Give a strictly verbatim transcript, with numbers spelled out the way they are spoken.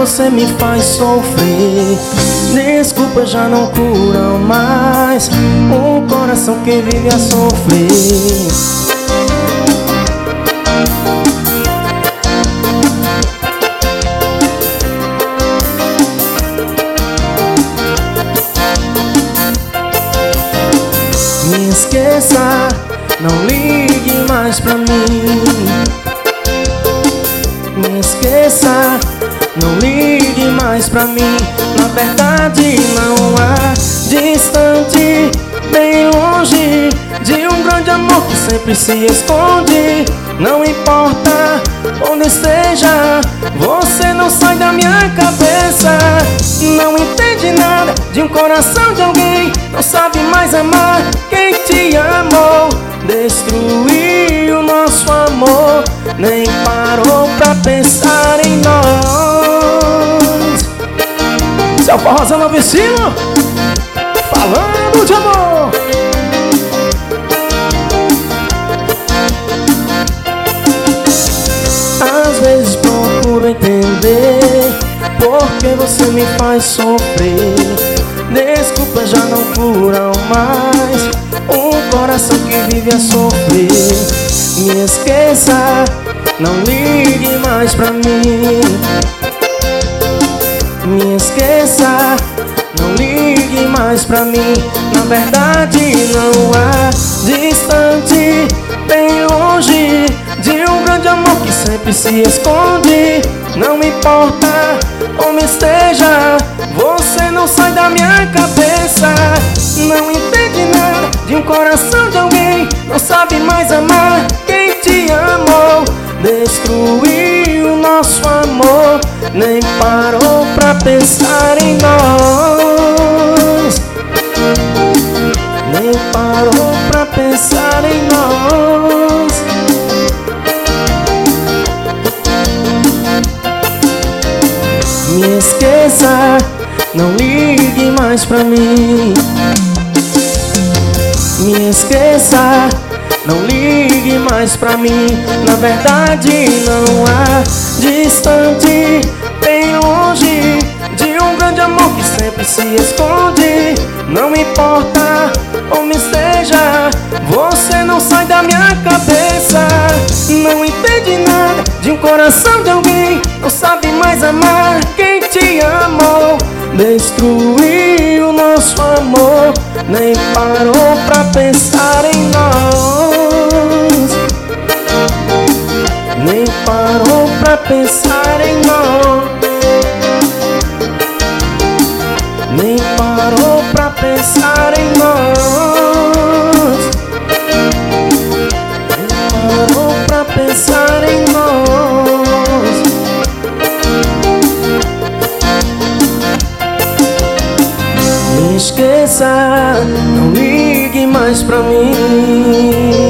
você me faz sofrer. Desculpas já não curam mais um coração que vive a sofrer. Me esqueça, não ligue mais pra mim. Me esqueça, não ligue mais pra mim. Na verdade não há distante, bem longe de um grande amor que sempre se esconde. Não importa onde esteja, você não sai da minha cabeça. Não entende nada de um coração de alguém, não sabe mais amar quem te amou. Destruiu o nosso amor, nem parou pra pensar em nós. Seu Forrozão Novo Estilo, falando de amor. Às vezes procuro entender por que você me faz sofrer. Desculpas já não curam mais um coração que vive a sofrer. Me esqueça, não ligue mais pra mim. Me esqueça, não ligue mais pra mim. Na verdade não há distante, bem longe de um grande amor que sempre se esconde. Não importa onde esteja, você não sai da minha cabeça. Não entende nada de um coração de alguém, não sabe mais amar quem te amou. Destruiu o nosso amor, nem parou pra pensar em nós. Nem parou pra pensar em nós. Me esqueça, não ligue mais pra mim. Me esqueça, não ligue mais pra mim. Na verdade não há distante, bem longe de um grande amor que sempre se esconde. Não importa onde esteja, você não sai da minha cabeça. Não entende nada de um coração de alguém, não sabe mais amar quem te amou. Destruiu o nosso amor, nem parou pra pensar em nós. Nem parou pra pensar em nós. Nem parou pra pensar em nós. Nem parou pra pensar em nós. Me esqueça, não ligue mais pra mim.